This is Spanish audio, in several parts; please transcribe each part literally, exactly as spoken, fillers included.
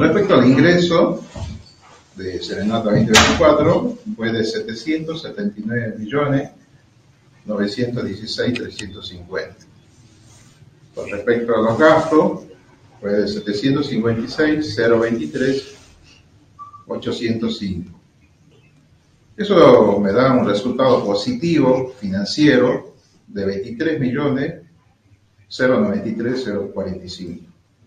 respecto al ingreso de Serenata veinte veinticuatro, fue de setecientos setenta y nueve millones novecientos dieciséis mil trescientos cincuenta. Con respecto a los gastos, fue de setecientos cincuenta y seis mil trescientos veintitrés mil ochocientos cinco. Eso me da un resultado positivo financiero de veintitrés millones ciento noventa y tres mil cuarenta y cinco.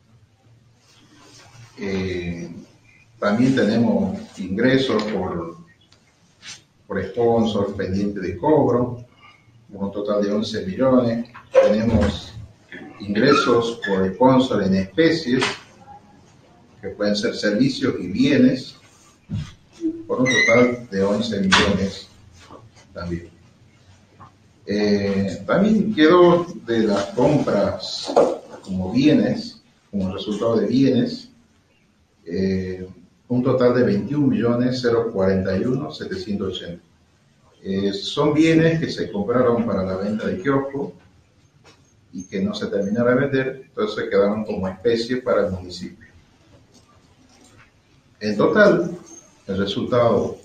Eh, también tenemos ingresos por, por sponsor pendiente de cobro, un total de once millones. Tenemos ingresos por sponsor en especies, que pueden ser servicios y bienes, por un total de once millones también. Eh, también quedó de las compras como bienes, como resultado de bienes, eh, un total de veintiún millones cuarenta y uno mil setecientos ochenta. Eh, son bienes que se compraron para la venta de kiosco y que no se terminaron de vender, entonces quedaron como especie para el municipio. En total, el resultado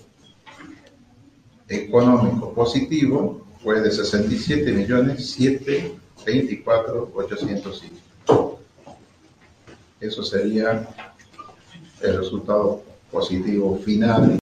económico positivo fue de sesenta y siete millones setecientos veinticuatro mil ochocientos cinco. Eso sería el resultado positivo final.